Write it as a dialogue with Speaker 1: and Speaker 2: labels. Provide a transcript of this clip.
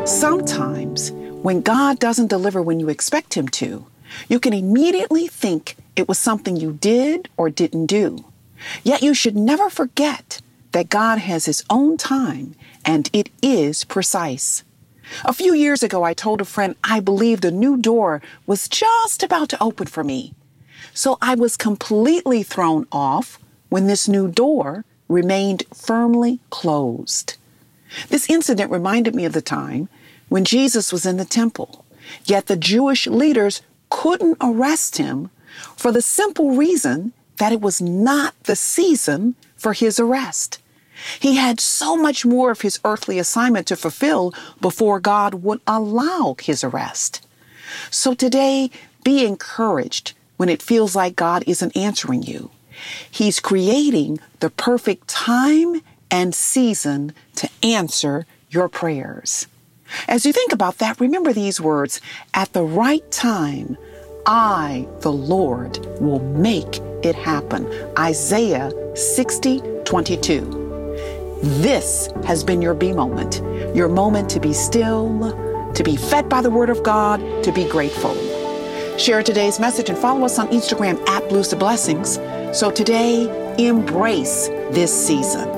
Speaker 1: Sometimes, when God doesn't deliver when you expect Him to, you can immediately think it was something you did or didn't do. Yet you should never forget that God has His own time and it is precise. A few years ago, I told a friend I believed a new door was just about to open for me. So I was completely thrown off when this new door remained firmly closed. This incident reminded me of the time when Jesus was in the temple, yet the Jewish leaders couldn't arrest Him for the simple reason that it was not the season for His arrest. He had so much more of His earthly assignment to fulfill before God would allow His arrest. So today, be encouraged when it feels like God isn't answering you. He's creating the perfect time and season to answer your prayers. As you think about that, remember these words: at the right time, I, the Lord, will make it happen. Isaiah 60:22. This has been your B moment, your moment to be still, to be fed by the Word of God, to be grateful. Share today's message and follow us on Instagram @BluesToBlessings. So today, embrace this season.